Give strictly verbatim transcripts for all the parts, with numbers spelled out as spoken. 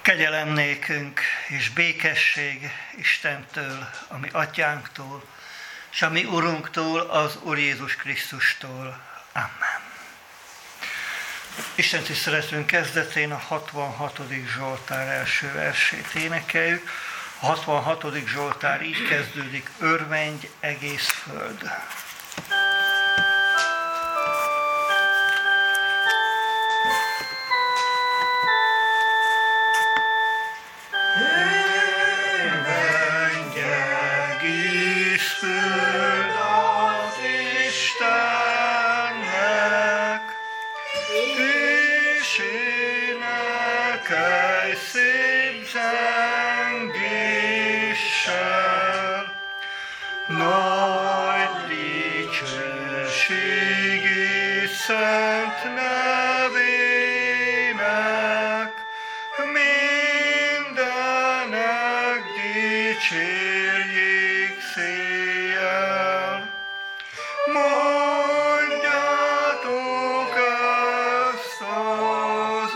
Kegyelem nékünk és békesség Istentől, a mi atyánktól, és a mi Urunktól, az Úr Jézus Krisztustól. Amen. Isten tiszteletünk kezdetén a hatvanhatodik Zsoltár első versét énekeljük. A hatvanhatodik Zsoltár így kezdődik: örvendj egész föld. Szent nevének mindenek dicsérjék széjjel. Mondjátok ezt az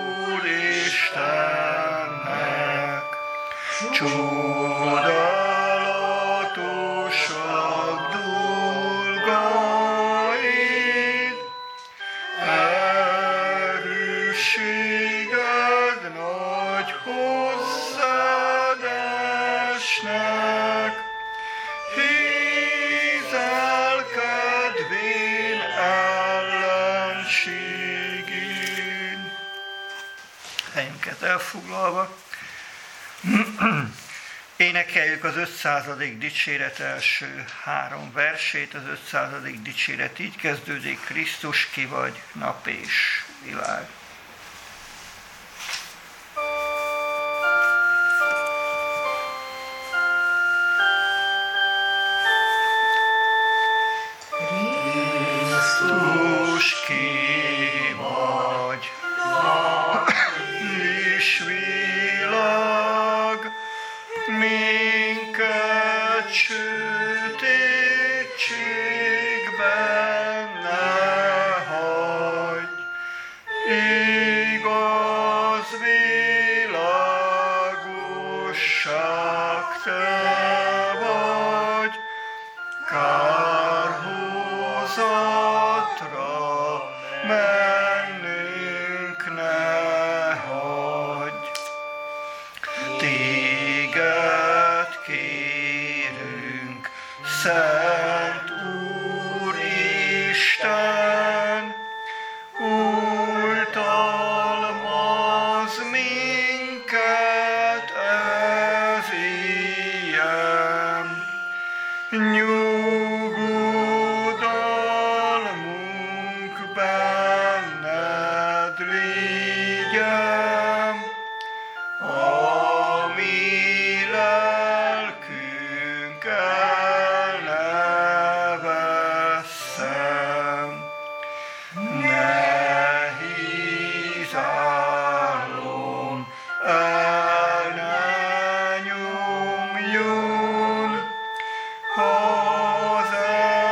Úristennek, csodálatosak dolgaid, erősséged nagy hozzád esnek, hízelkedvén ellenségén. Helyünket elfoglalva énekeljük az ötszázadik dicséret első három versét. Az ötszázadik dicséret így kezdődik: Krisztus, ki vagy, nap és világ. Krisztus, ki vagy, nap és világ, minket sötétségben ne hagyj, igaz világosság te vagy, kárhozatra mennünk ne hagyj. Téged kérünk, Szent Úristen, oltalmazz minket ez ilyen, nyugodalmunk benned légyen, a mi lelkünk el ne vesszen. Nehéz álom el ne nyomjon, az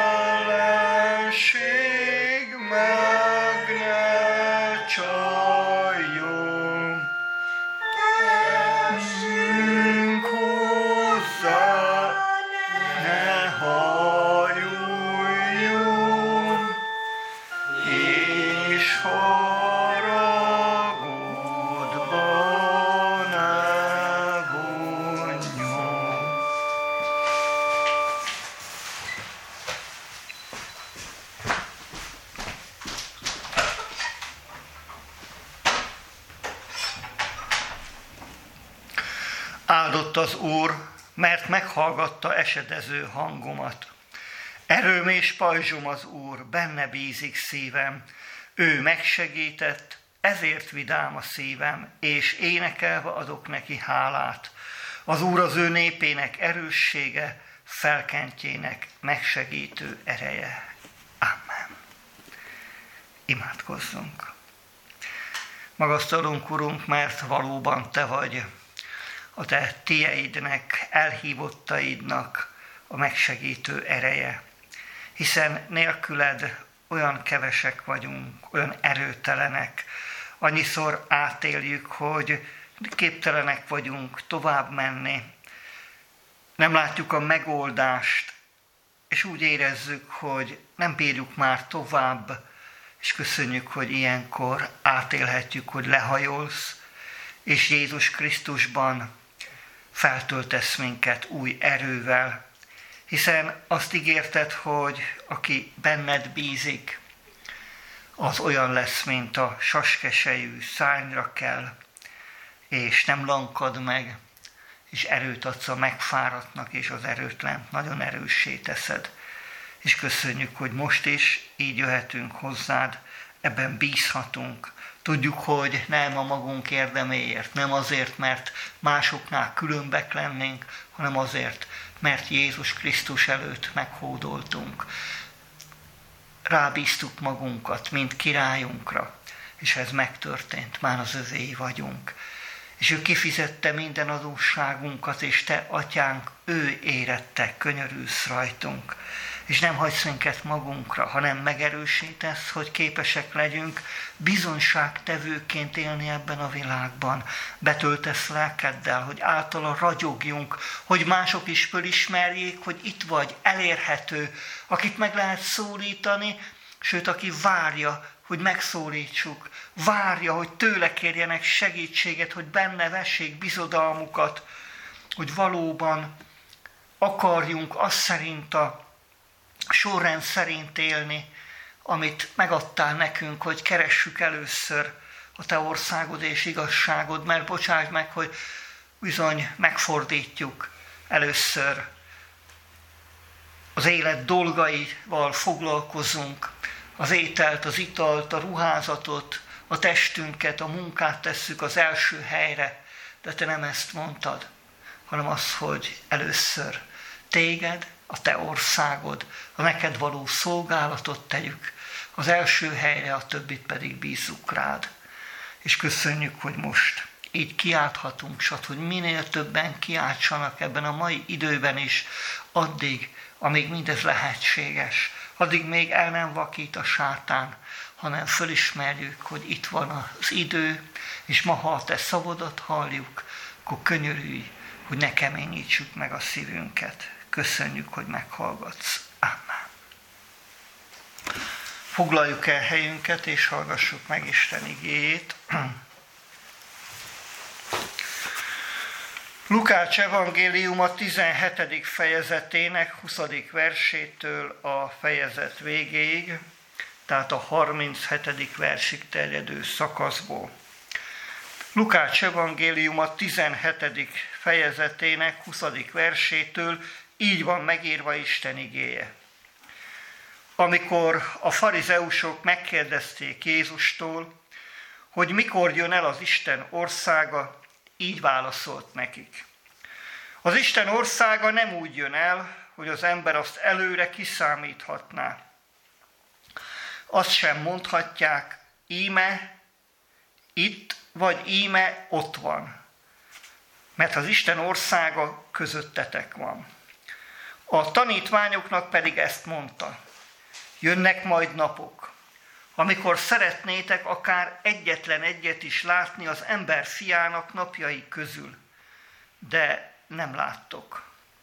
ellenség meg ne csaljon. Gyerünk hozzá, ne hajoljon, és haragodba ne vonjon. Áldott az Úr, mert meghallgatta esedező hangomat. Erőm és pajzsom az Úr, benne bízik szívem. Ő megsegített, ezért vidám a szívem, és énekelve adok neki hálát. Az Úr az ő népének erőssége, felkentjének megsegítő ereje. Amen. Imádkozzunk. Magasztalunk, Urunk, mert valóban Te vagy a Te tieidnek, elhívottaidnak a megsegítő ereje. Hiszen nélküled olyan kevesek vagyunk, olyan erőtelenek. Annyiszor átéljük, hogy képtelenek vagyunk tovább menni, nem látjuk a megoldást, és úgy érezzük, hogy nem bírjuk már tovább, és köszönjük, hogy ilyenkor átélhetjük, hogy lehajolsz, és Jézus Krisztusban feltöltesz minket új erővel, hiszen azt ígérted, hogy aki benned bízik, az olyan lesz, mint a saskesejű, szárnyra kell, és nem lankad meg, és erőt adsz a megfáradtnak, és az erőtlent nagyon erőssé teszed. És köszönjük, hogy most is így jöhetünk hozzád, ebben bízhatunk. Tudjuk, hogy nem a magunk érdeméért, nem azért, mert másoknál különbek lennénk, hanem azért, mert Jézus Krisztus előtt meghódoltunk. Rábíztuk magunkat, mint királyunkra, és ez megtörtént, már az övéi vagyunk. És ő kifizette minden adósságunkat, és te, atyánk, ő érette, könyörülsz rajtunk. És nem hagysz minket magunkra, hanem megerősítesz, hogy képesek legyünk bizonyságtevőként élni ebben a világban. Betöltesz lelkeddel, hogy általa ragyogjunk, hogy mások is fölismerjék, hogy itt vagy, elérhető, akit meg lehet szólítani, sőt, aki várja, hogy megszólítsuk, várja, hogy tőle kérjenek segítséget, hogy benne vessék bizodalmukat, hogy valóban akarjunk azt szerint a sorrend szerint élni, amit megadtál nekünk, hogy keressük először a te országod és igazságod, mert bocsáss meg, hogy bizony megfordítjuk először az élet dolgaival foglalkozunk, az ételt, az italt, a ruházatot, a testünket, a munkát tesszük az első helyre, de te nem ezt mondtad, hanem az, hogy először téged, a te országod, a neked való szolgálatot tegyük, az első helyre, a többit pedig bízzuk rád. És köszönjük, hogy most így kiálthatunk, s hogy minél többen kiáltsanak ebben a mai időben is, addig, amíg mindez lehetséges, addig még el nem vakít a sátán, hanem fölismerjük, hogy itt van az idő, és ma, ha a te szavadat halljuk, akkor könyörülj, hogy ne keményítsük meg a szívünket. Köszönjük, hogy meghallgatsz. Amen. Foglaljuk el helyünket, és hallgassuk meg Isten igéjét. Lukács evangéliuma tizenhetedik fejezetének huszadik versétől a fejezet végéig, tehát a harminchetedik versig terjedő szakaszból. Lukács evangéliuma tizenhetedik fejezetének huszadik versétől így van megírva Isten igéje. Amikor a farizeusok megkérdezték Jézustól, hogy mikor jön el az Isten országa, így válaszolt nekik. Az Isten országa nem úgy jön el, hogy az ember azt előre kiszámíthatná. Azt sem mondhatják, íme itt, vagy íme ott van, mert az Isten országa közöttetek van. A tanítványoknak pedig ezt mondta, jönnek majd napok, amikor szeretnétek akár egyetlen egyet is látni az ember fiának napjai közül, de nem láttok.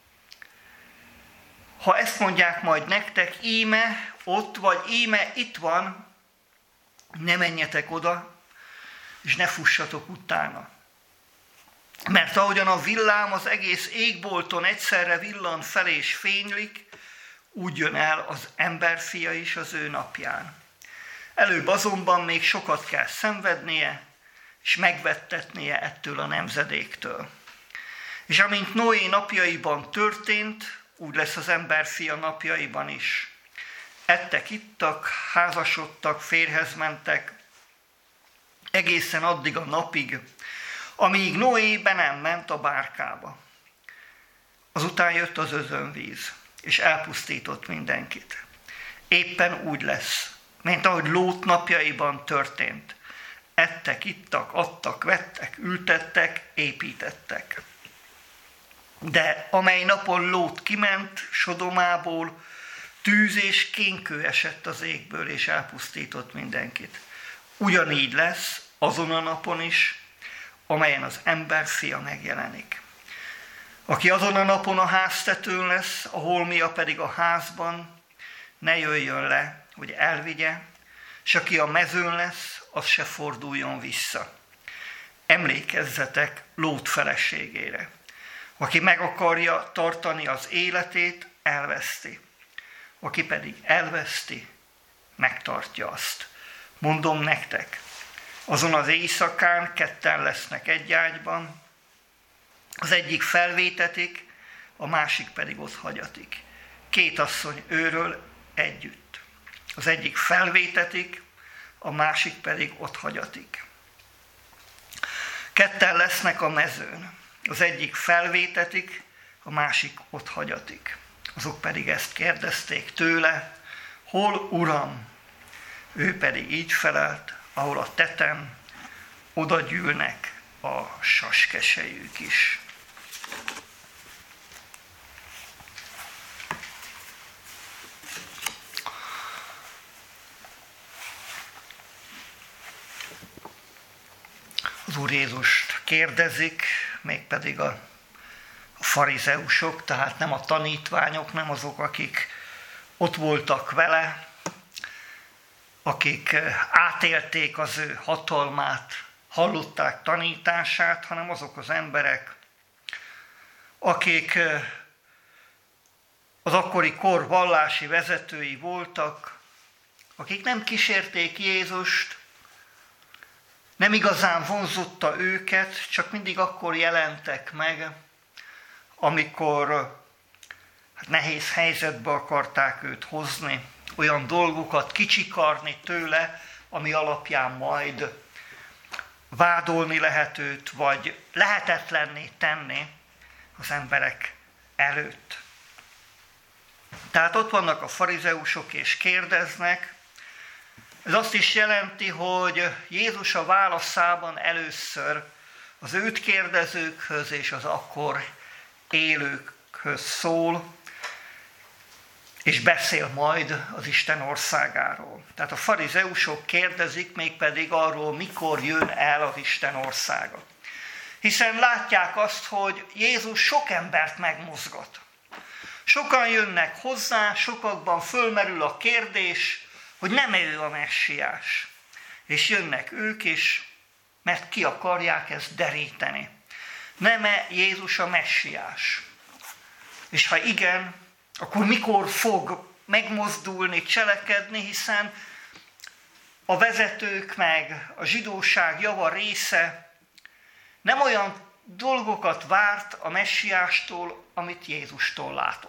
Ha ezt mondják majd nektek, íme ott, vagy íme itt van, ne menjetek oda, és ne fussatok utána. Mert ahogyan a villám az egész égbolton egyszerre villan fel és fénylik, úgy jön el az emberfia is az ő napján. Előbb azonban még sokat kell szenvednie, és megvettetnie ettől a nemzedéktől. És amint Noé napjaiban történt, úgy lesz az emberfia napjaiban is. Ettek, ittak, házasodtak, férjhez mentek, egészen addig a napig, amíg Noé be nem ment a bárkába. Azután jött az özönvíz, és elpusztított mindenkit. Éppen úgy lesz, mint ahogy Lót napjaiban történt. Ettek, ittak, adtak, vettek, ültettek, építettek. De amely napon Lót kiment Sodomából, tűz és kénkő esett az égből, és elpusztított mindenkit. Ugyanígy lesz azon a napon is, amelyen az emberfia megjelenik. Aki azon a napon a háztetőn lesz, a holmia pedig a házban, ne jöjjön le, hogy elvigye, s aki a mezőn lesz, az se forduljon vissza. Emlékezzetek Lót feleségére. Aki meg akarja tartani az életét, elveszti. Aki pedig elveszti, megtartja azt. Mondom nektek, azon az éjszakán ketten lesznek egy ágyban, az egyik felvétetik, a másik pedig ott hagyatik. Két asszony őről együtt. Az egyik felvétetik, a másik pedig ott hagyatik. Ketten lesznek a mezőn. Az egyik felvétetik, a másik ott hagyatik. Azok pedig ezt kérdezték tőle, hol, Uram? Ő pedig így felelt, ahol a tetem, oda gyűlnek a saskesejük is. Az Úr Jézust kérdezik, mégpedig a farizeusok, tehát nem a tanítványok, nem azok, akik ott voltak vele, akik átélték az ő hatalmát, hallották tanítását, hanem azok az emberek, akik az akkori kor vallási vezetői voltak, akik nem kísérték Jézust, nem igazán vonzotta őket, csak mindig akkor jelentek meg, amikor hát nehéz helyzetbe akarták őt hozni, olyan dolgokat kicsikarni tőle, ami alapján majd vádolni lehet őt, vagy lehetetlenné tenni az emberek előtt. Tehát ott vannak a farizeusok és kérdeznek. Ez azt is jelenti, hogy Jézus a válaszában először az őt kérdezőkhöz és az akkor élőkhöz szól, és beszél majd az Isten országáról. Tehát a farizeusok kérdezik mégpedig arról, mikor jön el az Isten országa. Hiszen látják azt, hogy Jézus sok embert megmozgat. Sokan jönnek hozzá, sokakban fölmerül a kérdés, hogy nem ő a messiás. És jönnek ők is, mert ki akarják ezt deríteni. Nem-e Jézus a messiás? És ha igen, akkor mikor fog megmozdulni, cselekedni, hiszen a vezetők meg a zsidóság java része nem olyan dolgokat várt a messiástól, amit Jézustól látott.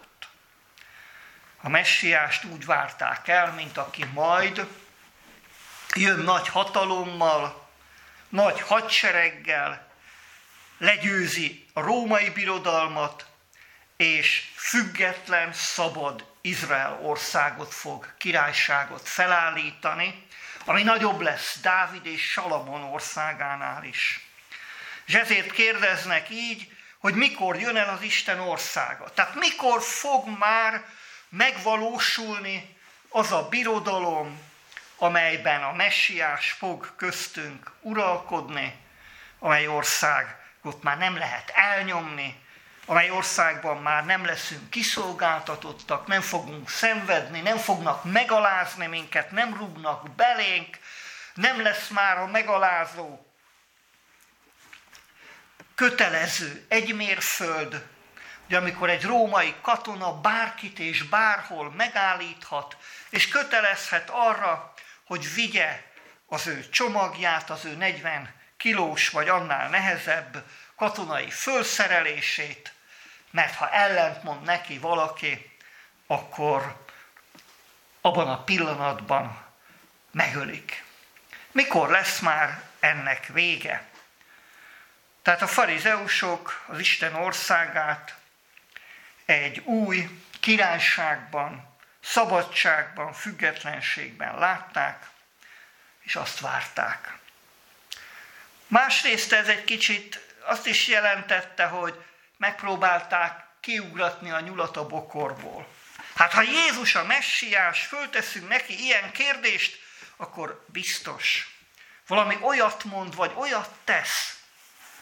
A messiást úgy várták el, mint aki majd jön nagy hatalommal, nagy hadsereggel, legyőzi a római birodalmat, és független, szabad Izrael országot fog, királyságot felállítani, ami nagyobb lesz Dávid és Salamon országánál is. És ezért kérdeznek így, hogy mikor jön el az Isten országa. Tehát mikor fog már megvalósulni az a birodalom, amelyben a messiás fog köztünk uralkodni, amely országot már nem lehet elnyomni, amely országban már nem leszünk kiszolgáltatottak, nem fogunk szenvedni, nem fognak megalázni minket, nem rúgnak belénk, nem lesz már a megalázó kötelező egy mérföld, hogy amikor egy római katona bárkit és bárhol megállíthat, és kötelezhet arra, hogy vigye az ő csomagját, az ő negyven kilós vagy annál nehezebb katonai fölszerelését, mert ha ellentmond neki valaki, akkor abban a pillanatban megölik. Mikor lesz már ennek vége? Tehát a farizeusok az Isten országát egy új királyságban, szabadságban, függetlenségben látták, és azt várták. Másrészt ez egy kicsit azt is jelentette, hogy megpróbálták kiugratni a nyulat a bokorból. Hát ha Jézus a messiás, fölteszünk neki ilyen kérdést, akkor biztos valami olyat mond, vagy olyat tesz,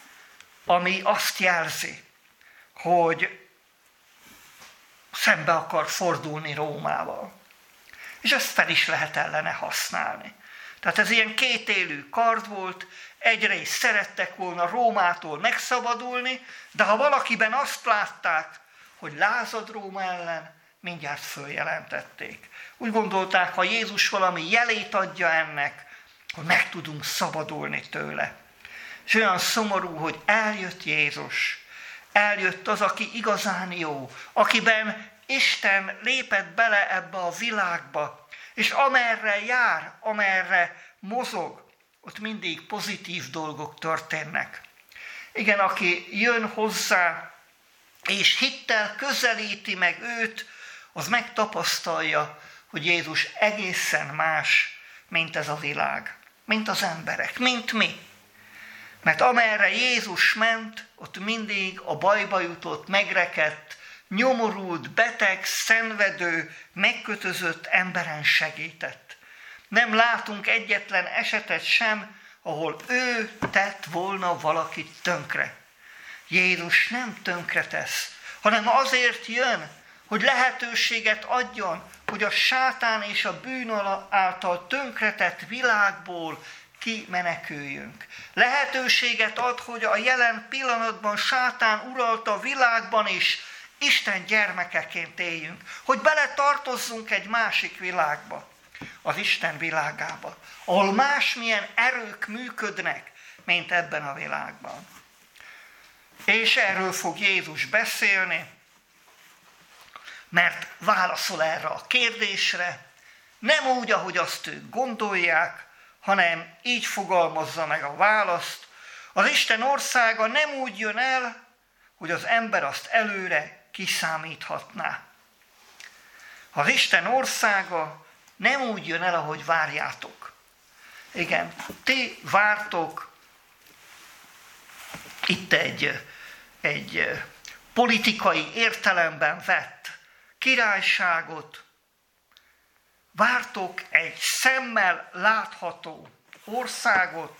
ami azt jelzi, hogy szembe akar fordulni Rómával. És ezt fel is lehet ellene használni. Tehát ez ilyen kétélű kard volt, egyrészt szerettek volna Rómától megszabadulni, de ha valakiben azt látták, hogy lázad Róma ellen, mindjárt följelentették. Úgy gondolták, ha Jézus valami jelét adja ennek, hogy meg tudunk szabadulni tőle. És olyan szomorú, hogy eljött Jézus, eljött az, aki igazán jó, akiben Isten lépett bele ebbe a világba, és amerre jár, amerre mozog, ott mindig pozitív dolgok történnek. Igen, aki jön hozzá, és hittel közelíti meg őt, az megtapasztalja, hogy Jézus egészen más, mint ez a világ, mint az emberek, mint mi. Mert amerre Jézus ment, ott mindig a bajba jutott, megrekedt, nyomorult, beteg, szenvedő, megkötözött emberen segített. Nem látunk egyetlen esetet sem, ahol ő tett volna valakit tönkre. Jézus nem tönkretesz, hanem azért jön, hogy lehetőséget adjon, hogy a sátán és a bűn által tönkretett világból kimeneküljünk. Lehetőséget ad, hogy a jelen pillanatban sátán uralta a világban is Isten gyermekeként éljünk, hogy beletartozzunk egy másik világba, az Isten világába, ahol másmilyen erők működnek, mint ebben a világban. És erről fog Jézus beszélni, mert válaszol erre a kérdésre, nem úgy, ahogy azt ők gondolják, hanem így fogalmazza meg a választ. Az Isten országa nem úgy jön el, hogy az ember azt előre kiszámíthatná. Az Isten országa nem úgy jön el, ahogy várjátok. Igen, ti vártok itt egy, egy politikai értelemben vett királyságot, vártok egy szemmel látható országot,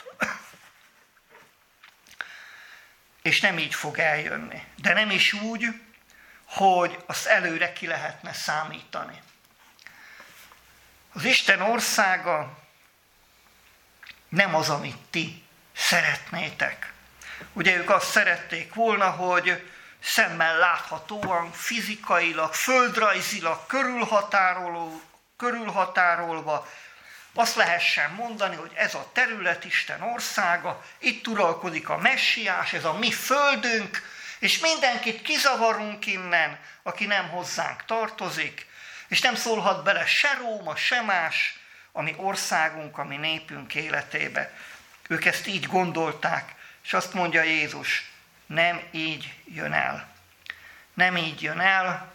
és nem így fog eljönni. De nem is úgy, hogy azt előre ki lehetne számítani. Az Isten országa nem az, amit ti szeretnétek. Ugye ők azt szerették volna, hogy szemmel láthatóan, fizikailag, földrajzilag körülhatároló, körülhatárolva azt lehessen mondani, hogy ez a terület Isten országa, itt uralkodik a messiás, ez a mi földünk, és mindenkit kizavarunk innen, aki nem hozzánk tartozik, és nem szólhat bele se Róma, se más, a mi országunk, a mi népünk életébe. Ők ezt így gondolták, és azt mondja Jézus, nem így jön el. Nem így jön el,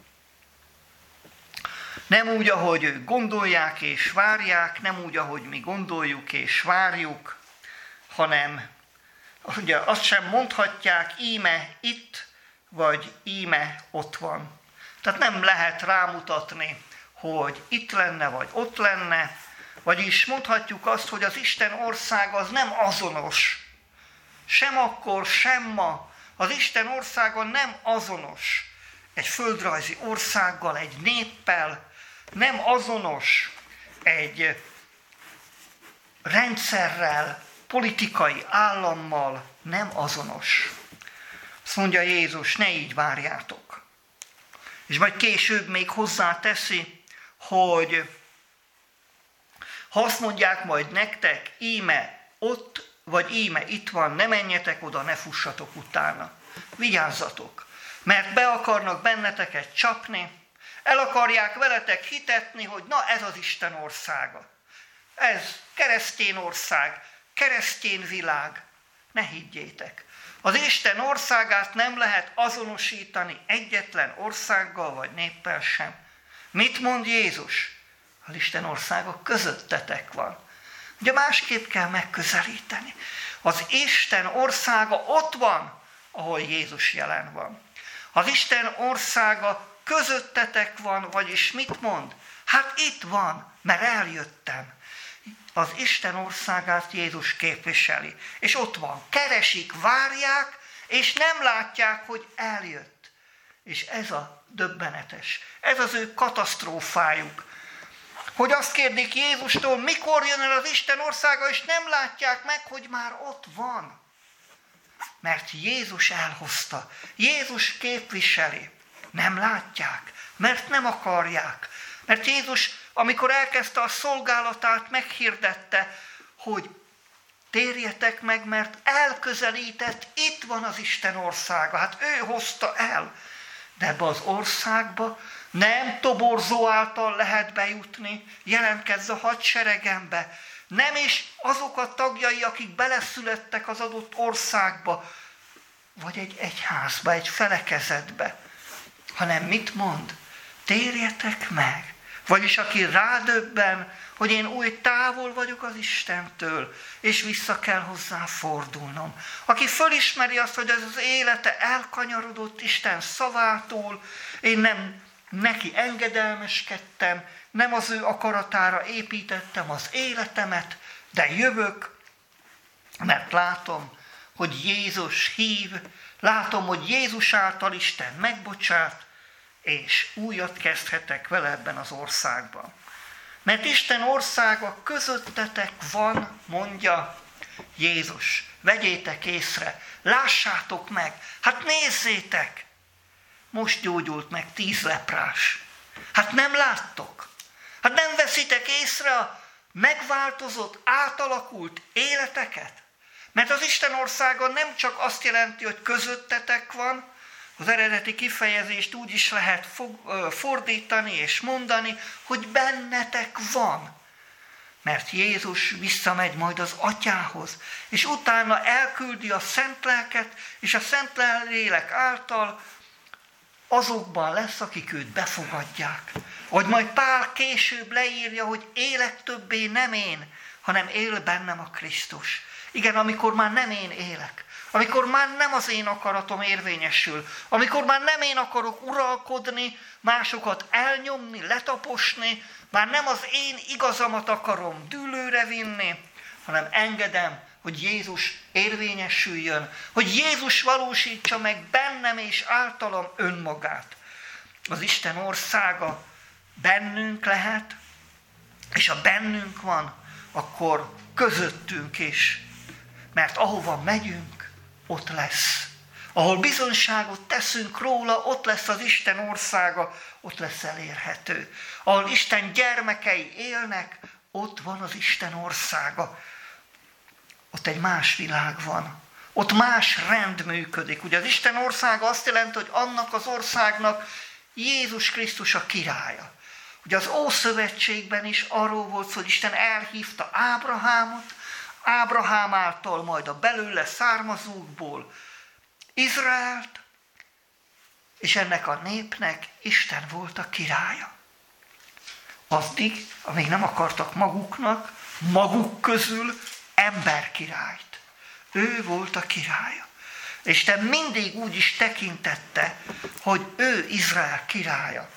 nem úgy, ahogy ők gondolják és várják, nem úgy, ahogy mi gondoljuk és várjuk, hanem ugye azt sem mondhatják, íme itt, vagy íme ott van. Tehát nem lehet rámutatni, hogy itt lenne, vagy ott lenne, vagyis mondhatjuk azt, hogy az Isten ország az nem azonos. Sem akkor, sem ma. Az Isten országa nem azonos egy földrajzi országgal, egy néppel, nem azonos egy rendszerrel, politikai állammal, nem azonos. Azt mondja Jézus, ne így várjátok. És majd később még hozzáteszi, hogy ha azt mondják majd nektek, íme ott, vagy íme itt van, ne menjetek oda, ne fussatok utána. Vigyázzatok, mert be akarnak benneteket csapni, el akarják veletek hitetni, hogy na ez az Isten országa. Ez keresztény ország, keresztény világ. Ne higgyétek. Az Isten országát nem lehet azonosítani egyetlen országgal vagy néppel sem. Mit mond Jézus? Az Isten országa közöttetek van. Ugye másképp kell megközelíteni. Az Isten országa ott van, ahol Jézus jelen van. Az Isten országa közöttetek van, vagyis mit mond? Hát itt van, mert eljöttem. az Isten országát Jézus képviseli. És ott van, keresik, várják, és nem látják, hogy eljött. És ez a döbbenetes, ez az ő katasztrófájuk. Hogy azt kérdik Jézustól, mikor jön el az Isten országa, és nem látják meg, hogy már ott van. Mert Jézus elhozta, Jézus képviseli. Nem látják, mert nem akarják. Mert Jézus, amikor elkezdte a szolgálatát, meghirdette, hogy térjetek meg, mert elközelített, itt van az Isten országa. Hát ő hozta el. De ebbe az országba nem toborzó által lehet bejutni, jelentkezz a hadseregembe. Nem is azok a tagjai, akik beleszülettek az adott országba, vagy egy egyházba, egy felekezetbe, hanem mit mond? Térjetek meg. Vagyis aki rádöbben, hogy én új távol vagyok az Istentől, és vissza kell hozzá fordulnom. Aki fölismeri azt, hogy ez az élete elkanyarodott Isten szavától, én nem neki engedelmeskedtem, nem az ő akaratára építettem az életemet, de jövök, mert látom, hogy Jézus hív, látom, hogy Jézus által Isten megbocsát, és újat kezdhetek vele ebben az országban. Mert Isten országa közöttetek van, mondja Jézus. Vegyétek észre, lássátok meg, hát nézzétek! Most gyógyult meg tíz leprás. Hát nem láttok? Hát nem veszitek észre a megváltozott, átalakult életeket? Mert az Isten országa nem csak azt jelenti, hogy közöttetek van, az eredeti kifejezést úgy is lehet fordítani és mondani, hogy bennetek van. Mert Jézus visszamegy majd az Atyához, és utána elküldi a Szent Lelket, és a Szent Lélek által azokban lesz, akik őt befogadják. Hogy majd Pál később leírja, hogy élek többé nem én, hanem él bennem a Krisztus. Igen, amikor már nem én élek, amikor már nem az én akaratom érvényesül, amikor már nem én akarok uralkodni, másokat elnyomni, letaposni, már nem az én igazamat akarom dűlőre vinni, hanem engedem, hogy Jézus érvényesüljön, hogy Jézus valósítsa meg bennem és általam önmagát. Az Isten országa bennünk lehet, és ha bennünk van, akkor közöttünk is. Mert ahova megyünk, ott lesz. Ahol bizonyságot teszünk róla, ott lesz az Isten országa, ott lesz elérhető. Ahol Isten gyermekei élnek, ott van az Isten országa. Ott egy más világ van. Ott más rend működik. Ugye az Isten országa azt jelenti, hogy annak az országnak Jézus Krisztus a királya. Ugye az Ószövetségben is arról volt szó, hogy Isten elhívta Ábrahámot, Ábrahám által majd a belőle származókból Izraelt, és ennek a népnek Isten volt a királya. Addig, amíg nem akartak maguknak, maguk közül emberkirályt. Ő volt a királya. És Isten mindig úgy is tekintette, hogy ő Izrael királya.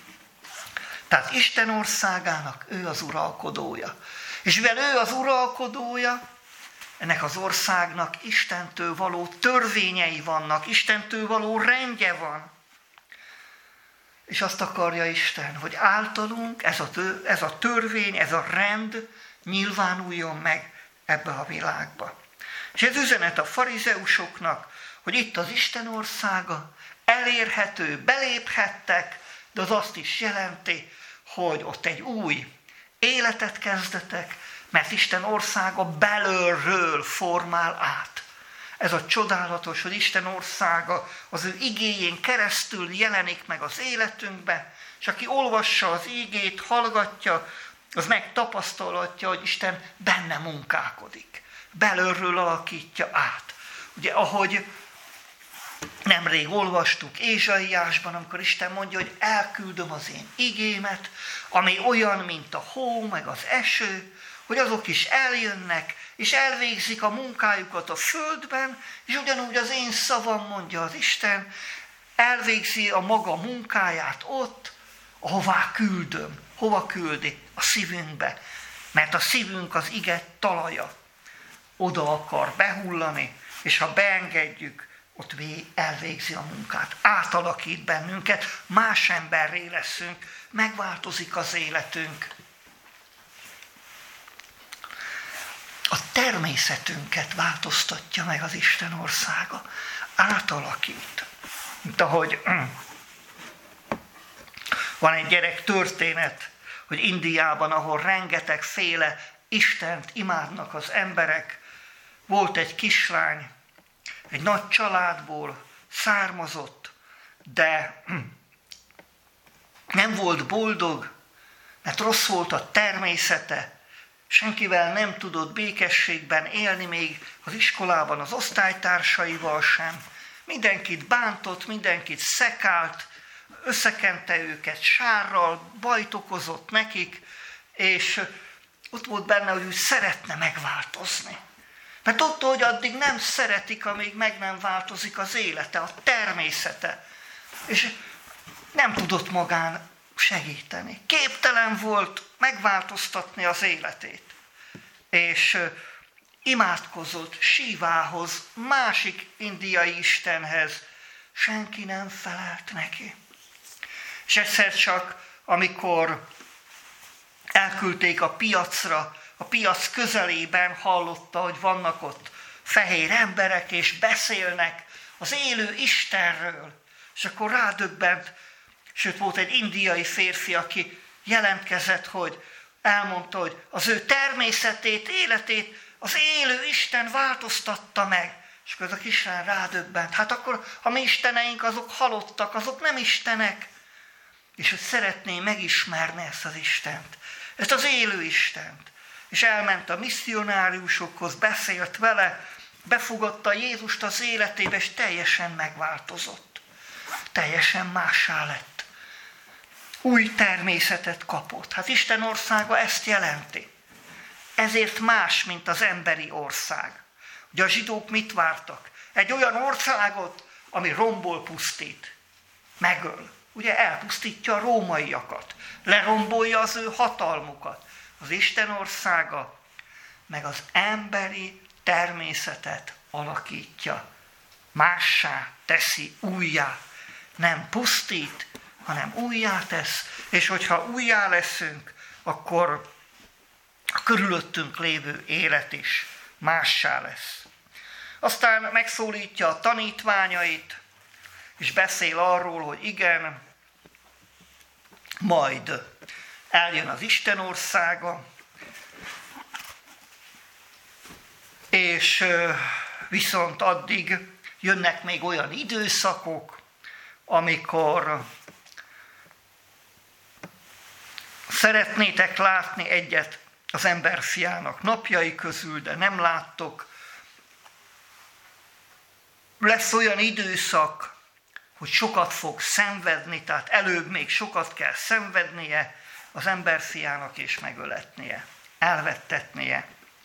Tehát Isten országának ő az uralkodója. És mivel ő az uralkodója, ennek az országnak Istentől való törvényei vannak, Istentől való rendje van. És azt akarja Isten, hogy általunk ez a, tör, ez a törvény, ez a rend nyilvánuljon meg ebbe a világba. És ez üzenet a farizeusoknak, hogy itt az Isten országa, elérhető, beléphettek, de az azt is jelenti, hogy ott egy új életet kezdetek, mert Isten országa belülről formál át. Ez a csodálatos, hogy Isten országa az ő igéjén keresztül jelenik meg az életünkbe, és aki olvassa az igét, hallgatja, az megtapasztalhatja, hogy Isten benne munkálkodik. Belülről alakítja át. Ugye, ahogy nemrég olvastuk Ézsaiásban, amikor Isten mondja, hogy elküldöm az én igémet, ami olyan, mint a hó, meg az eső, hogy azok is eljönnek, és elvégzik a munkájukat a földben, és ugyanúgy az én szavam, mondja az Isten, elvégzi a maga munkáját ott, ahová küldöm, hova küldi, a szívünkbe. Mert a szívünk az ige talaja. Oda akar behullani, és ha beengedjük, ott elvégzi a munkát, átalakít bennünket, más emberré leszünk, megváltozik az életünk. A természetünket változtatja meg az Isten országa, átalakít. Mint ahogy van egy gyerek történet, hogy Indiában, ahol rengetegféle Istent imádnak az emberek, volt egy kislány, egy nagy családból származott, de nem volt boldog, mert rossz volt a természete, senkivel nem tudott békességben élni, még az iskolában az osztálytársaival sem. Mindenkit bántott, mindenkit szekált, összekente őket sárral, bajt okozott nekik, és ott volt benne, hogy ő szeretne megváltozni. Mert tudta, hogy addig nem szeretik, amíg meg nem változik az élete, a természete. És nem tudott magán segíteni. Képtelen volt megváltoztatni az életét. És imádkozott Sívához, másik indiai istenhez. Senki nem felelt neki. És egyszer csak, amikor elküldték a piacra, a piac közelében hallotta, hogy vannak ott fehér emberek, és beszélnek az élő Istenről. És akkor rádöbbent, sőt volt egy indiai férfi, aki jelentkezett, hogy elmondta, hogy az ő természetét, életét az élő Isten változtatta meg. És akkor az a kislány rádöbbent. Hát akkor a mi isteneink azok halottak, azok nem istenek. És hogy szeretné megismerni ezt az Istent, ezt az élő Istent. És elment a misszionáriusokhoz, beszélt vele, befogadta Jézust az életébe, és teljesen megváltozott. Teljesen mássá lett. Új természetet kapott. Hát Isten országa ezt jelenti. Ezért más, mint az emberi ország. Ugye a zsidók mit vártak? Egy olyan országot, ami rombol pusztít, megöl. Ugye elpusztítja a rómaiakat, lerombolja az ő hatalmukat. Az Isten országa meg az emberi természetet alakítja. Mássá teszi, újjá. Nem pusztít, hanem újjá tesz. És hogyha újjá leszünk, akkor a körülöttünk lévő élet is mássá lesz. Aztán megszólítja a tanítványait, és beszél arról, hogy igen, majd eljön az Isten országa, és viszont addig jönnek még olyan időszakok, amikor szeretnétek látni egyet az emberfiának napjai közül, de nem láttok. Lesz olyan időszak, hogy sokat fog szenvedni, tehát előbb még sokat kell szenvednie az emberfiának és megöletnie, elvettetnie.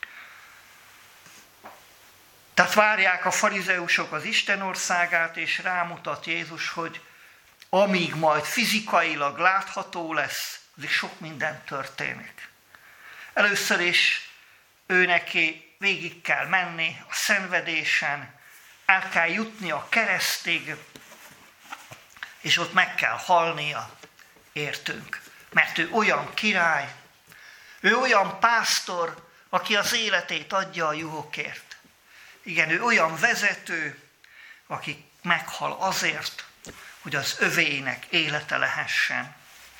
Tehát várják a farizeusok az Isten országát, és rámutat Jézus, hogy amíg majd fizikailag látható lesz, addig sok minden történik. Először is ő neki végig kell menni a szenvedésen, el kell jutni a keresztig, és ott meg kell halnia, értünk. Mert ő olyan király, ő olyan pásztor, aki az életét adja a juhokért. Igen, ő olyan vezető, aki meghal azért, hogy az övéinek élete lehessen.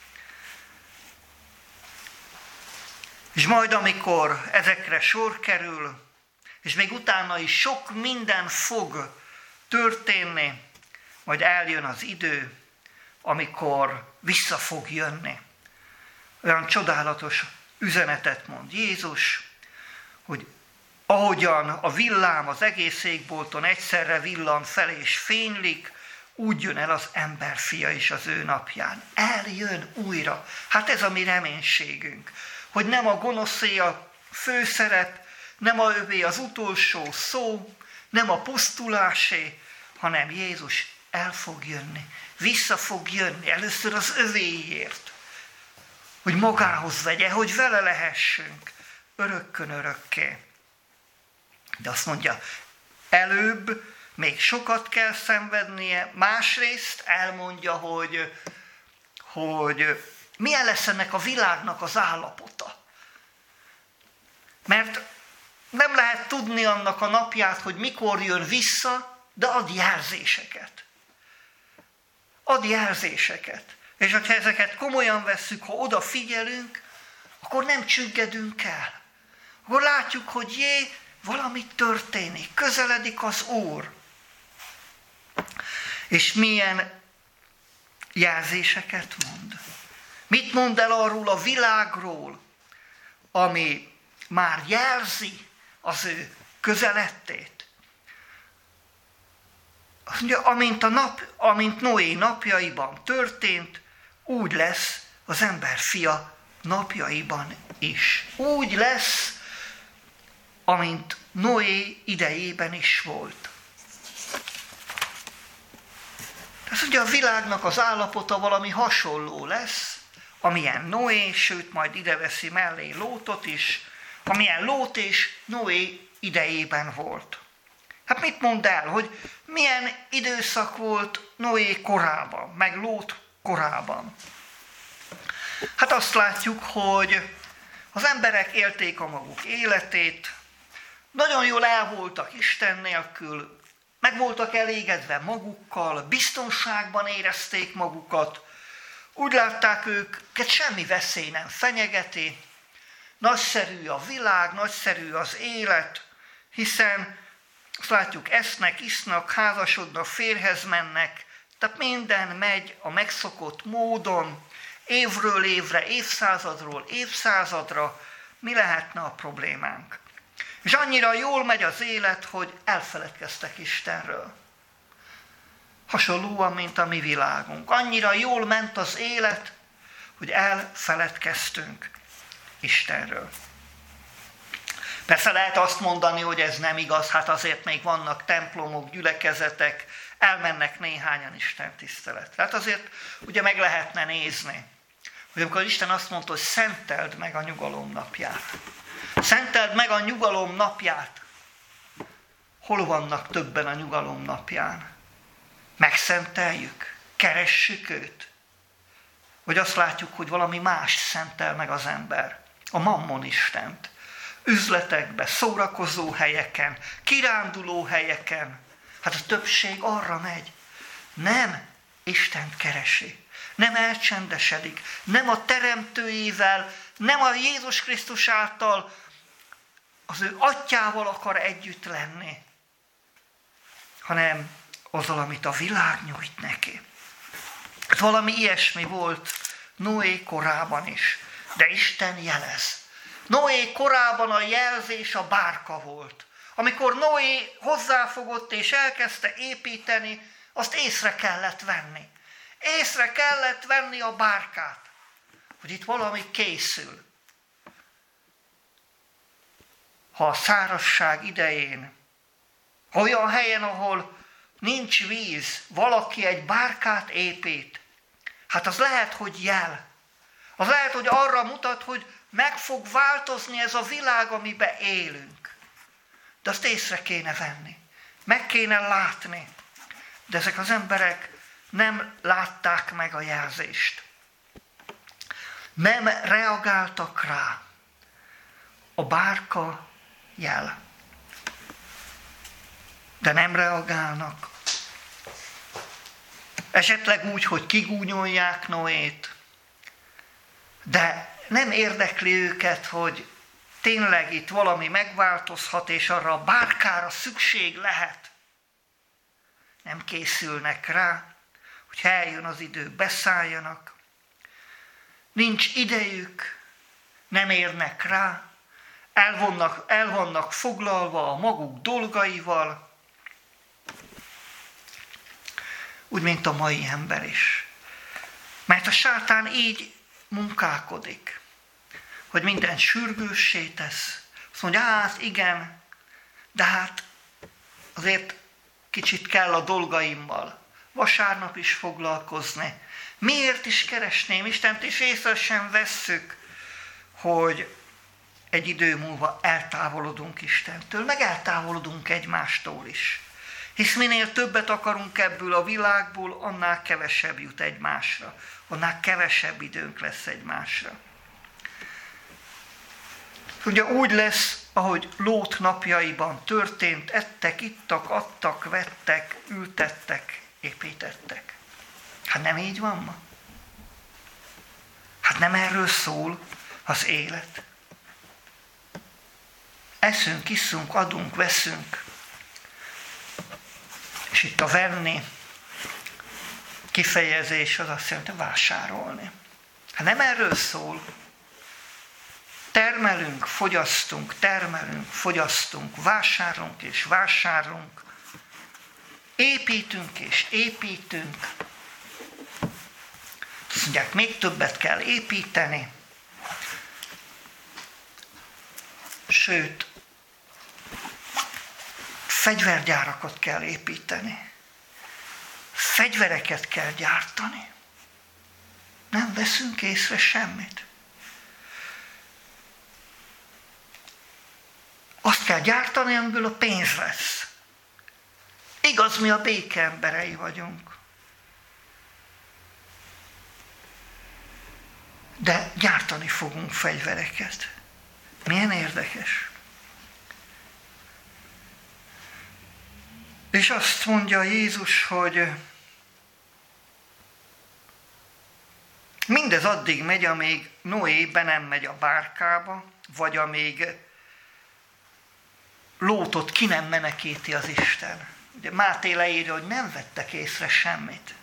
És majd amikor ezekre sor kerül, és még utána is sok minden fog történni, majd eljön az idő, amikor vissza fog jönni. Olyan csodálatos üzenetet mond Jézus, hogy ahogyan a villám az egész égbolton egyszerre villan fel és fénylik, úgy jön el az emberfia is az ő napján. Eljön újra. Hát ez a mi reménységünk, hogy nem a gonoszé a főszerep, nem a övé az utolsó szó, nem a pusztulásé, hanem Jézus el fog jönni, vissza fog jönni, először az övéért. hogy magához vegye, hogy vele lehessünk örökkön örökké. De azt mondja, előbb még sokat kell szenvednie, másrészt elmondja, hogy, hogy milyen lesz ennek a világnak az állapota. Mert nem lehet tudni annak a napját, hogy mikor jön vissza, de ad jelzéseket. Ad jelzéseket. És ha ezeket komolyan vesszük, ha odafigyelünk, akkor nem csüggedünk el. Akkor látjuk, hogy jé, valami történik, közeledik az Úr. És milyen jelzéseket mond. Mit mond el arról a világról, ami már jelzi az ő közelettét? Azt mondja, amint, a nap, amint Noé napjaiban történt, úgy lesz az ember fia napjaiban is. Úgy lesz, amint Noé idejében is volt. Tehát ugye a világnak az állapota valami hasonló lesz, amilyen Noé, sőt majd ide veszi mellé Lótot is, amilyen Lót és Noé idejében volt. Hát mit mond el, hogy milyen időszak volt Noé korában, meg Lót korában? Hát azt látjuk, hogy az emberek élték a maguk életét, nagyon jól el voltak Isten nélkül, meg voltak elégedve magukkal, biztonságban érezték magukat, úgy látták őket, semmi veszély nem fenyegeti, nagyszerű a világ, nagyszerű az élet, hiszen azt látjuk, esznek, isznak, házasodnak, férjhez mennek, tehát minden megy a megszokott módon, évről évre, évszázadról évszázadra, mi lehetne a problémánk? És annyira jól megy az élet, hogy elfeledkeztek Istenről. Hasonlóan, mint a mi világunk. Annyira jól ment az élet, hogy elfeledkeztünk Istenről. Persze lehet azt mondani, hogy ez nem igaz, hát azért még vannak templomok, gyülekezetek, elmennek néhányan Isten tiszteletre. Hát azért ugye meg lehetne nézni, hogy amikor Isten azt mondta, hogy szenteld meg a nyugalom napját. Szenteld meg a nyugalom napját. Hol vannak többen a nyugalom napján? Megszenteljük? Keressük őt? Vagy azt látjuk, hogy valami más szentel meg az ember? A Mammon Istent. Üzletekbe, szórakozó helyeken, kiránduló helyeken. Hát a többség arra megy. Nem Istent keresi. Nem elcsendesedik. Nem a teremtőjével, nem a Jézus Krisztus által, az ő atyával akar együtt lenni, hanem azzal, amit a világ nyújt neki. Valami ilyesmi volt Noé korában is, de Isten jelez. Noé korában a jelzés a bárka volt. Amikor Noé hozzáfogott és elkezdte építeni, azt észre kellett venni. Észre kellett venni a bárkát, hogy itt valami készül. Ha a szárazság idején, ha olyan helyen, ahol nincs víz, valaki egy bárkát épít, hát az lehet, hogy jel. Az lehet, hogy arra mutat, hogy meg fog változni ez a világ, amiben élünk. De azt észre kéne venni. Meg kéne látni. De ezek az emberek nem látták meg a jelzést. Nem reagáltak rá. A bárka jel. De nem reagálnak. Esetleg úgy, hogy kigúnyolják Noét, de nem érdekli őket, hogy tényleg itt valami megváltozhat, és arra a bárkára szükség lehet. Nem készülnek rá, hogy eljön az idő, beszálljanak. Nincs idejük, nem érnek rá, el vannak, el vannak foglalva a maguk dolgaival, úgy, mint a mai ember is. Mert a sátán így munkálkodik, hogy minden sürgőssé tesz. Azt mondja, hát igen, de hát azért kicsit kell a dolgaimmal vasárnap is foglalkozni. Miért is keresném Istent, és észre sem vesszük, hogy egy idő múlva eltávolodunk Istentől, meg eltávolodunk egymástól is. Hisz minél többet akarunk ebből a világból, annál kevesebb jut egymásra, annál kevesebb időnk lesz egymásra. Ugye úgy lesz, ahogy Lót napjaiban történt, ettek, ittak, adtak, vettek, ültettek, építettek. Hát nem így van ma? Hát nem erről szól az élet? Eszünk, iszunk, adunk, veszünk. És itt a venni kifejezés az azt jelenti, vásárolni. Hát nem erről szól. Termelünk, fogyasztunk, termelünk, fogyasztunk, vásárolunk és vásárolunk, építünk és építünk. Azt mondják, még többet kell építeni. Sőt, fegyvergyárakat kell építeni. Fegyvereket kell gyártani. Nem veszünk észre semmit. Azt kell gyártani, amiből a pénz lesz. Igaz, mi a béke emberei vagyunk. De gyártani fogunk fegyvereket. Milyen érdekes. És azt mondja Jézus, hogy mindez addig megy, amíg Noé be nem megy a bárkába, vagy amíg Lótot ki nem menekíti az Isten. Ugye Máté leírja, hogy nem vettek észre semmit.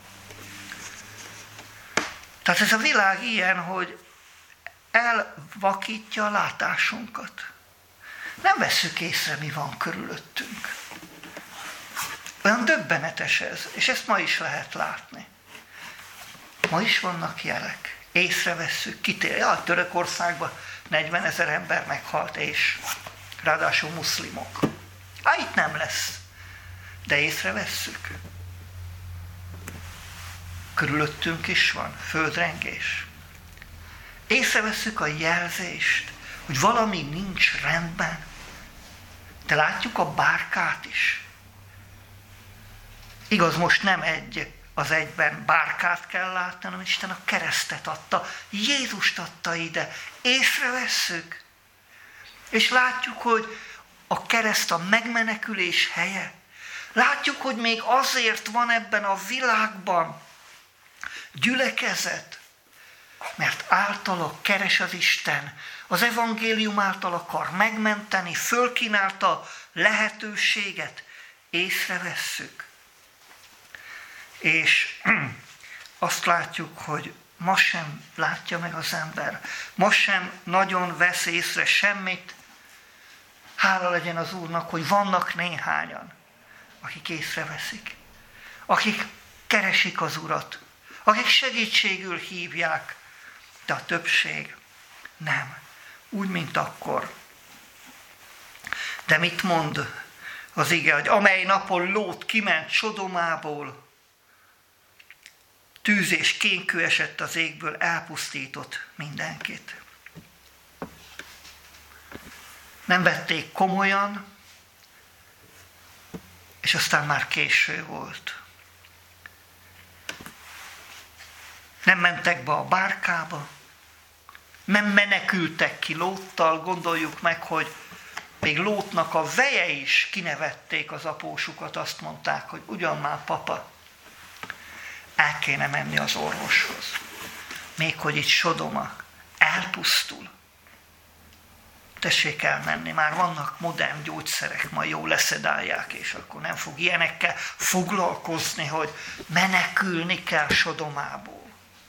Tehát ez a világ ilyen, hogy elvakítja a látásunkat. Nem vesszük észre, mi van körülöttünk. Olyan döbbenetes ez, és ezt ma is lehet látni. Ma is vannak jelek. Észrevesszük, kitér. Ja, Törökországban negyvenezer ember meghalt, és ráadásul muszlimok. Hát itt nem lesz. De észrevesszük. Körülöttünk is van földrengés. Észrevesszük a jelzést, hogy valami nincs rendben. De látjuk a bárkát is. Igaz, most nem egy az egyben bárkát kell látni, hanem Isten a keresztet adta, Jézust adta ide. Észrevesszük. És látjuk, hogy a kereszt a megmenekülés helye. Látjuk, hogy még azért van ebben a világban gyülekezet, mert általa keres az Isten, az evangélium által akar megmenteni, fölkínálta lehetőséget, észrevesszük. És azt látjuk, hogy ma sem látja meg az ember, ma sem nagyon vesz észre semmit. Hála legyen az Úrnak, hogy vannak néhányan, akik észreveszik, akik keresik az Urat, akik segítségül hívják, de a többség nem. Úgy, mint akkor. De mit mond az ige, hogy amely napon Lót kiment Sodomából, tűz és kénkő esett az égből, elpusztított mindenkit. Nem vették komolyan, és aztán már késő volt. Nem mentek be a bárkába, nem menekültek ki Lóttal, gondoljuk meg, hogy még Lótnak a veje is kinevették az apósukat, azt mondták, hogy ugyan már papa, el kéne menni az orvoshoz. Még hogy itt Sodoma elpusztul. Tessék elmenni, már vannak modern gyógyszerek, majd jól leszedálják, és akkor nem fog ilyenekkel foglalkozni, hogy menekülni kell Sodomából.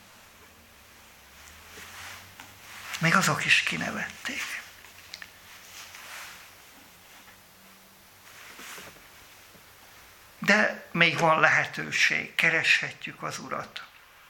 Még azok is kinevették. De még van lehetőség, kereshetjük az Urat.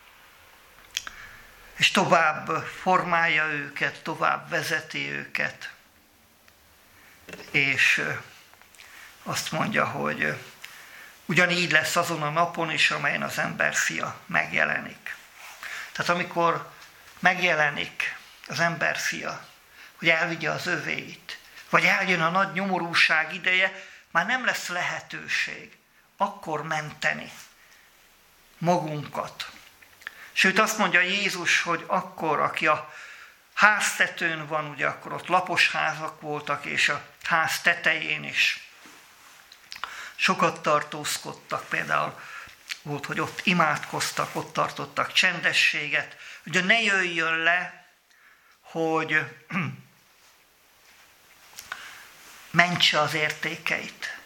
És tovább formálja őket, tovább vezeti őket. És azt mondja, hogy Ugyanígy lesz azon a napon is, amelyen az emberfia megjelenik. Tehát amikor megjelenik az emberfia, hogy elvigye az övéit, vagy eljön a nagy nyomorúság ideje, már nem lesz lehetőség akkor menteni magunkat. Sőt, azt mondja Jézus, hogy akkor, aki a háztetőn van, ugye akkor ott lapos házak voltak, és a ház tetején is sokat tartózkodtak, például volt, hogy ott imádkoztak, ott tartottak csendességet, ugye ne jöjjön le, hogy mentse az értékeit.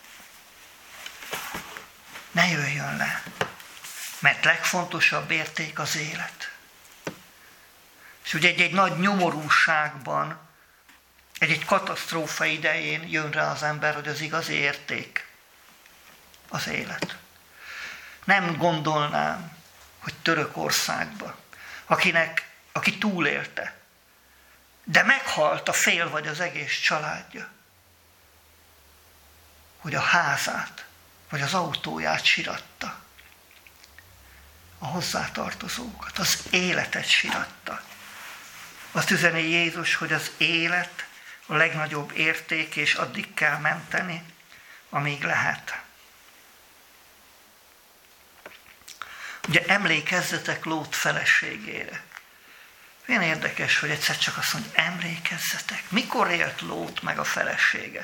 Ne jöjjön le, mert legfontosabb érték az élet. És ugye egy-egy nagy nyomorúságban, egy-egy katasztrófa idején jön rá az ember, hogy az igazi érték az élet. Nem gondolnám, hogy Törökországban, akinek, aki túlélte, de meghalt a fél vagy az egész családja, hogy a házát vagy az autóját siratta, a hozzátartozókat, az életet siratta. Azt üzeni Jézus, hogy az élet a legnagyobb érték, és addig kell menteni, amíg lehet. Ugye emlékezzetek Lót feleségére. Milyen érdekes, hogy egyszer csak azt mondja, emlékezzetek. Mikor élt Lót meg a felesége?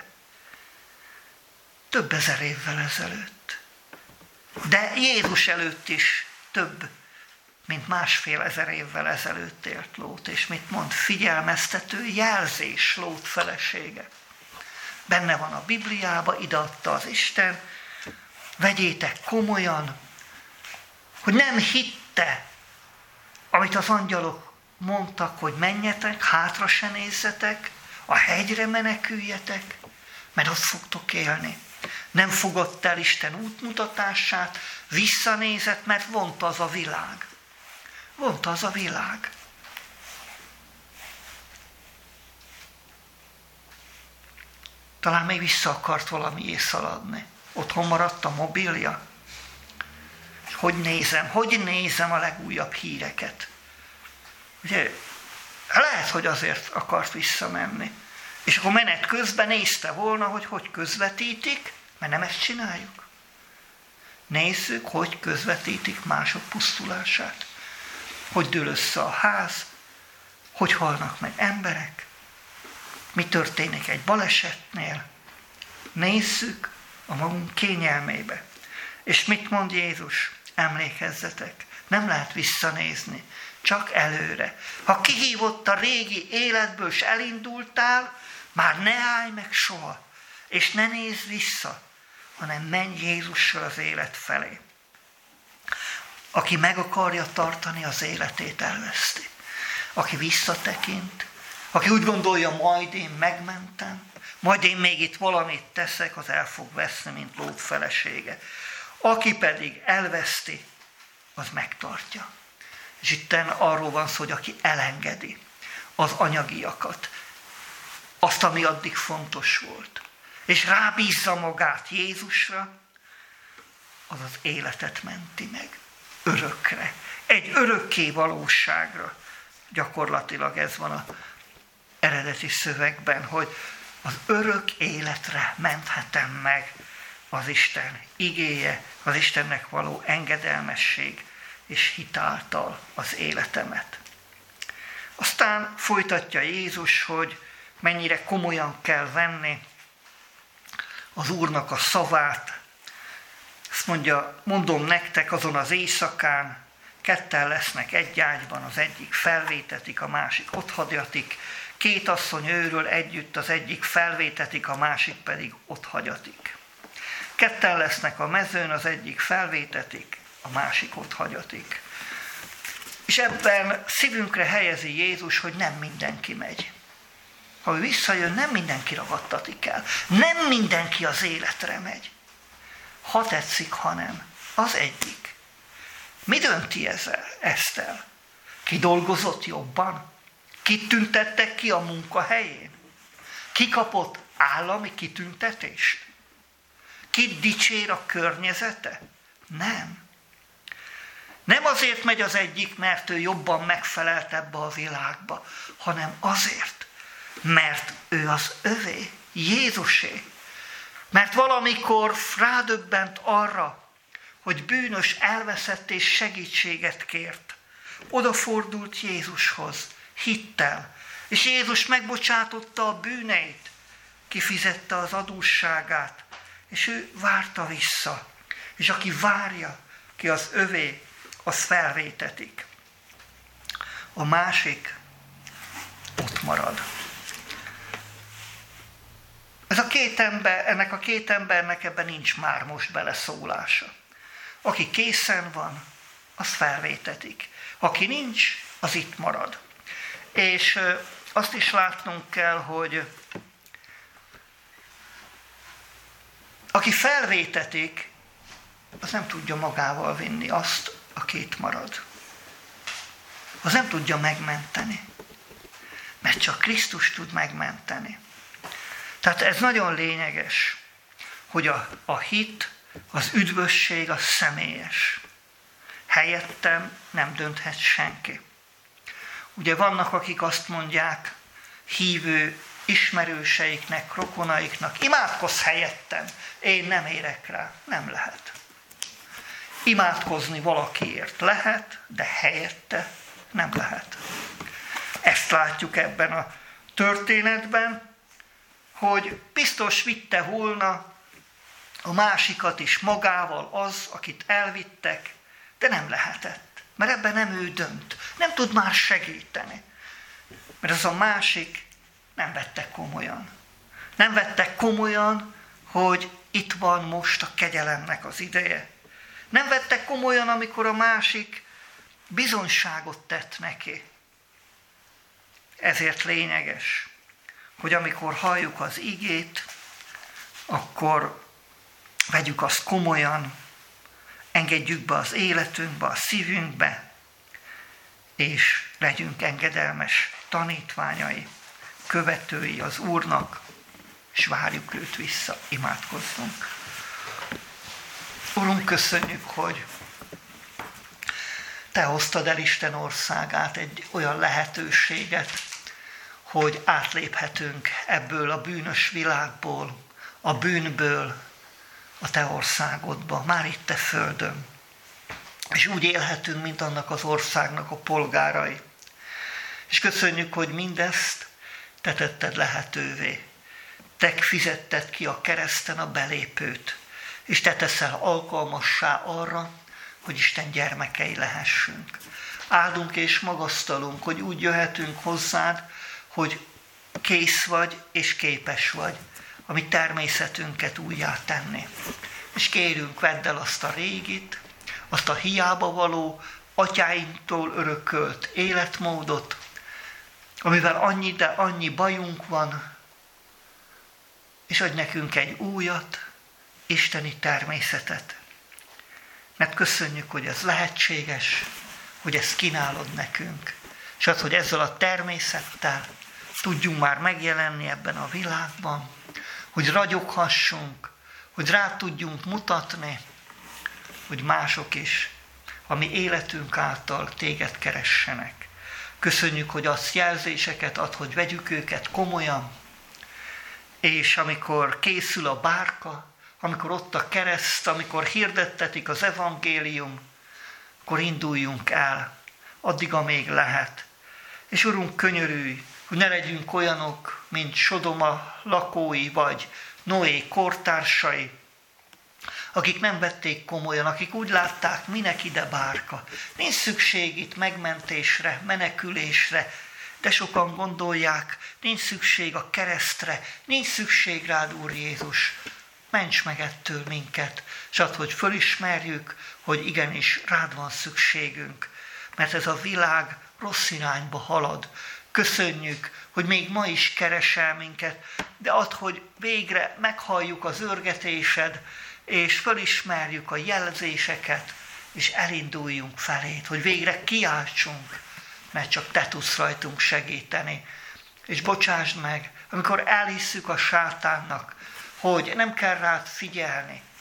Több ezer évvel ezelőtt. De Jézus előtt is több, mint másfél ezer évvel ezelőtt élt Lót. És mit mond? Figyelmeztető jelzés Lót felesége. Benne van a Bibliában, ideadta az Isten, vegyétek komolyan, hogy nem hitte, amit az angyalok mondtak, hogy menjetek, hátra se nézzetek, a hegyre meneküljetek, mert ott fogtok élni. Nem fogadta el Isten útmutatását, visszanézett, mert vonta az a világ. Vonta az a világ. Talán még vissza akart valamiért szaladni. Otthon maradt a mobilja. És hogy nézem, hogy nézem a legújabb híreket. Ugye, lehet, hogy azért akart visszamenni. És akkor menet közben nézte volna, hogy hogy közvetítik, mert nem ezt csináljuk. Nézzük, hogy közvetítik mások pusztulását. Hogy dől össze a ház, hogy halnak meg emberek, mi történik egy balesetnél. Nézzük a magunk kényelmébe. És mit mond Jézus? Emlékezzetek, nem lehet visszanézni, csak előre. Ha kihívott a régi életből, és elindultál, már ne állj meg soha, és ne nézz vissza, hanem menj Jézussal az élet felé. Aki meg akarja tartani az életét, elveszti. Aki visszatekint, aki úgy gondolja, majd én megmentem, majd én még itt valamit teszek, az el fog veszni, mint Lót felesége. Aki pedig elveszti, az megtartja. És itten arról van szó, hogy aki elengedi az anyagiakat, azt, ami addig fontos volt, és rábízza magát Jézusra, az az életet menti meg. Örökre. Egy örökké valóságra. Gyakorlatilag ez van az eredeti szövegben, hogy az örök életre menthetem meg az Isten igéje, az Istennek való engedelmesség és hitáltal az életemet. Aztán folytatja Jézus, hogy mennyire komolyan kell venni az Úrnak a szavát. Azt mondja, mondom nektek, azon az éjszakán ketten lesznek egy ágyban, az egyik felvétetik, a másik otthagyatik. Két asszony őről együtt, az egyik felvétetik, a másik pedig otthagyatik. Ketten lesznek a mezőn, az egyik felvétetik, a másik otthagyatik. És ebben szívünkre helyezi Jézus, hogy nem mindenki megy. Ha ő visszajön, nem mindenki ragadtatik el. Nem mindenki az életre megy. Ha tetszik, ha nem. Az egyik. Mi dönti ezzel, ezt el? Ki dolgozott jobban? Ki tüntettek ki a munkahelyén? Ki kapott állami kitüntetést? Kit dicsér a környezete? Nem. Nem azért megy az egyik, mert ő jobban megfelelt ebbe a világba, hanem azért, mert ő az övé, Jézusé. Mert valamikor rádöbbent arra, hogy bűnös, elveszett és segítséget kért. Odafordult Jézushoz, hittel, és Jézus megbocsátotta a bűneit, kifizette az adósságát, és ő várta vissza. És aki várja, ki az övé, az felvétetik. A másik ott marad. Ez a két ember, ennek a két embernek ebben nincs már most beleszólása. Aki készen van, az felvétetik. Aki nincs, az itt marad. És azt is látnunk kell, hogy aki felvétetik, az nem tudja magával vinni azt, aki itt marad. Az nem tudja megmenteni. Mert csak Krisztus tud megmenteni. Tehát ez nagyon lényeges, hogy a, a hit, az üdvösség, az személyes. Helyettem nem dönthet senki. Ugye vannak, akik azt mondják hívő ismerőseiknek, rokonaiknak, imádkozz helyettem, én nem érek rá. Nem lehet. Imádkozni valakiért lehet, de helyette nem lehet. Ezt látjuk ebben a történetben, hogy biztos vitte volna a másikat is magával az, akit elvittek, de nem lehetett, mert ebben nem ő dönt, nem tud már segíteni. Mert az a másik nem vette komolyan. Nem vettek komolyan, hogy itt van most a kegyelemnek az ideje. Nem vettek komolyan, amikor a másik bizonyságot tett neki. Ezért lényeges, hogy amikor halljuk az igét, akkor vegyük azt komolyan, engedjük be az életünkbe, a szívünkbe, és legyünk engedelmes tanítványai, követői az Úrnak, és várjuk őt vissza, imádkozzunk. Urunk, köszönjük, hogy Te hoztad el Isten országát, egy olyan lehetőséget, hogy átléphetünk ebből a bűnös világból, a bűnből a Te országodba, már itt Te földön. És úgy élhetünk, mint annak az országnak a polgárai. És köszönjük, hogy mindezt Te tetted lehetővé. Te fizetted ki a kereszten a belépőt, és Te teszel alkalmassá arra, hogy Isten gyermekei lehessünk. Áldunk és magasztalunk, hogy úgy jöhetünk hozzád, hogy kész vagy és képes vagy a mi természetünket újjá tenni. És kérünk, vedd el azt a régit, azt a hiába való, atyáinktól örökölt életmódot, amivel annyi, de annyi bajunk van, és adj nekünk egy újat, isteni természetet. Mert köszönjük, hogy ez lehetséges, hogy ezt kínálod nekünk, és az, hogy ezzel a természettel tudjunk már megjelenni ebben a világban, hogy ragyoghassunk, hogy rá tudjunk mutatni, hogy mások is a mi életünk által téged keressenek. Köszönjük, hogy azt jelzéseket ad, hogy vegyük őket komolyan, és amikor készül a bárka, amikor ott a kereszt, amikor hirdettetik az evangélium, akkor induljunk el, addig, amíg lehet. És Urunk, könyörülj, hogy ne legyünk olyanok, mint Sodoma lakói, vagy Noé kortársai, akik nem vették komolyan, akik úgy látták, minek ide bárka. Nincs szükség itt megmentésre, menekülésre, de sokan gondolják, nincs szükség a keresztre, nincs szükség rád, Úr Jézus. Ments meg ettől minket, és add, hogy fölismerjük, hogy igenis rád van szükségünk, mert ez a világ rossz irányba halad. Köszönjük, hogy még ma is keresel minket, de add, hogy végre meghalljuk az örgetésed, és fölismerjük a jelzéseket, és elinduljunk feléd, hogy végre kiáltsunk, mert csak Te tudsz rajtunk segíteni. És bocsásd meg, amikor elhisszük a sátánnak, hogy nem kell rád figyelni,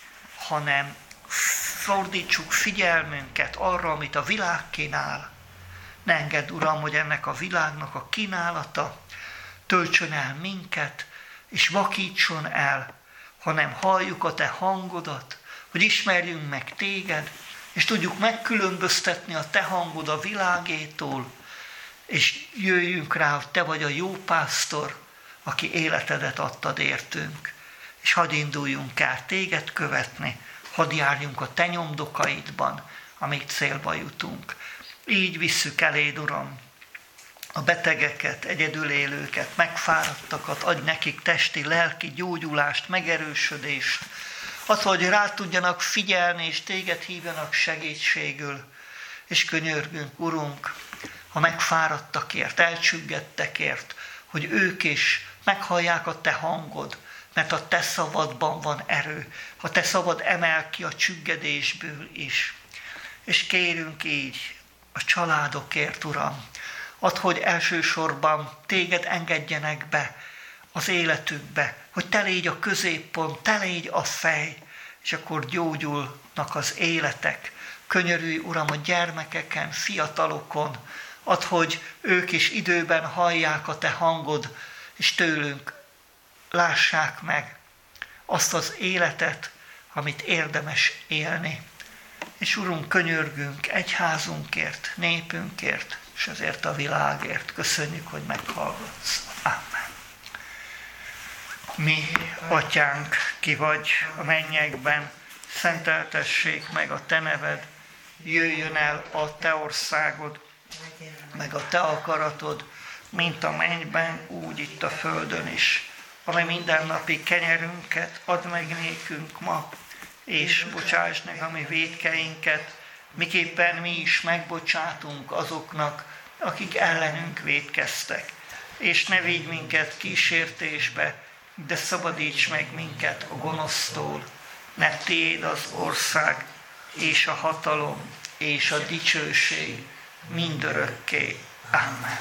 hanem fordítsuk figyelmünket arra, amit a világ kínál. Ne engedd, Uram, hogy ennek a világnak a kínálata töltsön el minket, és vakítson el, hanem halljuk a Te hangodat, hogy ismerjünk meg Téged, és tudjuk megkülönböztetni a Te hangod a világétól, és jöjjünk rá, hogy Te vagy a jó pásztor, aki életedet adtad értünk. És hadd induljunk el Téged követni, hadd járjunk a Te nyomdokaidban, amíg célba jutunk. Így visszük eléd, Uram, a betegeket, egyedül élőket, megfáradtakat, adj nekik testi, lelki gyógyulást, megerősödést, az, hogy rá tudjanak figyelni, és Téged hívjanak segítségül, és könyörgünk, Urunk, a megfáradtakért, elcsüggedtekért, hogy ők is meghallják a Te hangod, mert a Te szavadban van erő, a Te szavad emel ki a csüggedésből is. És kérünk így a családokért, Uram, add, hogy elsősorban Téged engedjenek be az életükbe, hogy Te légy a középpont, Te légy a fej, és akkor gyógyulnak az életek. Könyörülj, Uram, a gyermekeken, fiatalokon, add, hogy ők is időben hallják a Te hangod, és tőlünk lássák meg azt az életet, amit érdemes élni. És Urunk, könyörgünk egyházunkért, népünkért, és azért a világért. Köszönjük, hogy meghallgatsz. Amen. Mi, Atyánk, ki vagy a mennyekben, szenteltessék meg a Te neved, jöjjön el a Te országod, meg a Te akaratod, mint a mennyben, úgy itt a földön is. Ami mindennapi kenyerünket add meg nékünk ma, és bocsáss meg a mi vétkeinket, miképpen mi is megbocsátunk azoknak, akik ellenünk vétkeztek. És ne vigy minket kísértésbe, de szabadíts meg minket a gonosztól, mert Tiéd az ország, és a hatalom, és a dicsőség mindörökké. Amen.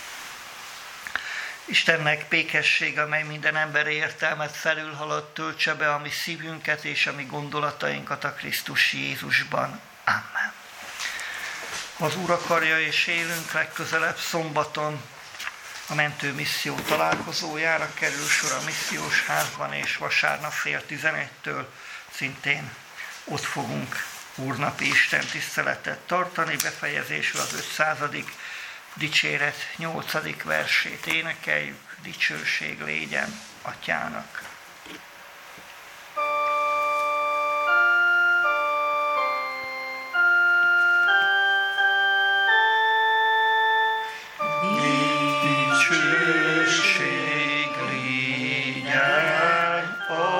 Istennek békessége, amely minden ember értelmet felülhalad, töltse be a mi szívünket és a mi gondolatainkat a Krisztus Jézusban. Amen. Ha az Úr akarja és élünk, legközelebb szombaton a mentő misszió találkozójára kerül sor a missziós házban, és vasárnap fél tizenegytől szintén ott fogunk úrnapi Isten tiszteletet tartani. Befejezésül az ötszázadik dicséret nyolcadik versét énekeljük. Dicsőség légyen Atyának. Dicsőség légyen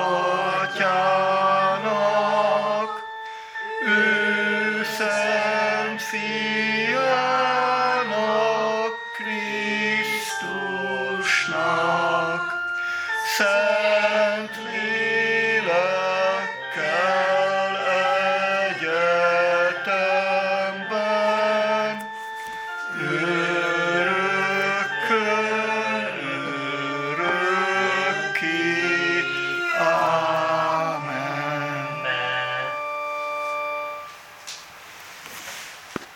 Atyának, ő szent Fiának, Krisztusnak, szent